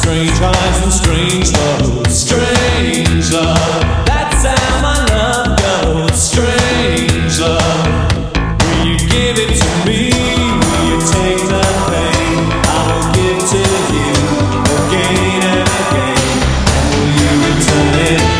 Strange highs and strange lows. Strange love, that's how my love goes. Strange love, will you give it to me? Will you take the pain I will give to you again and again? And will you return it?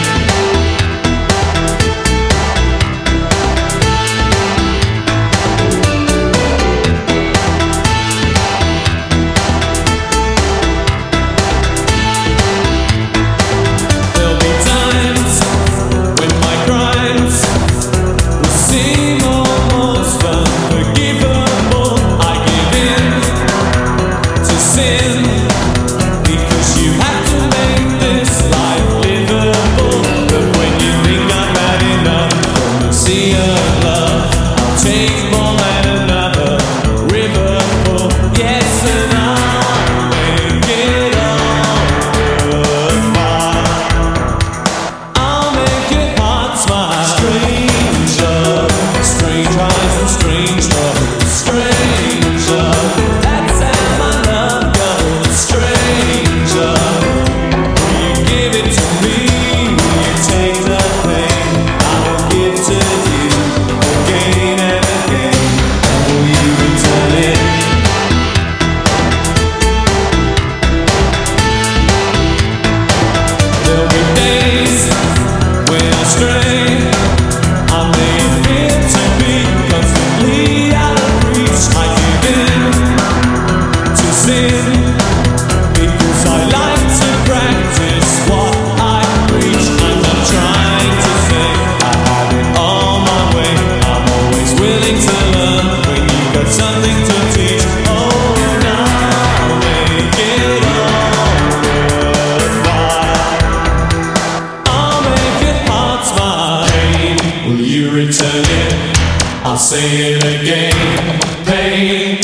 Return it, I'll say it again. Pain,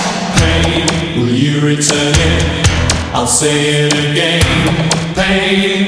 pain, will you return it? I'll say it again. Pain.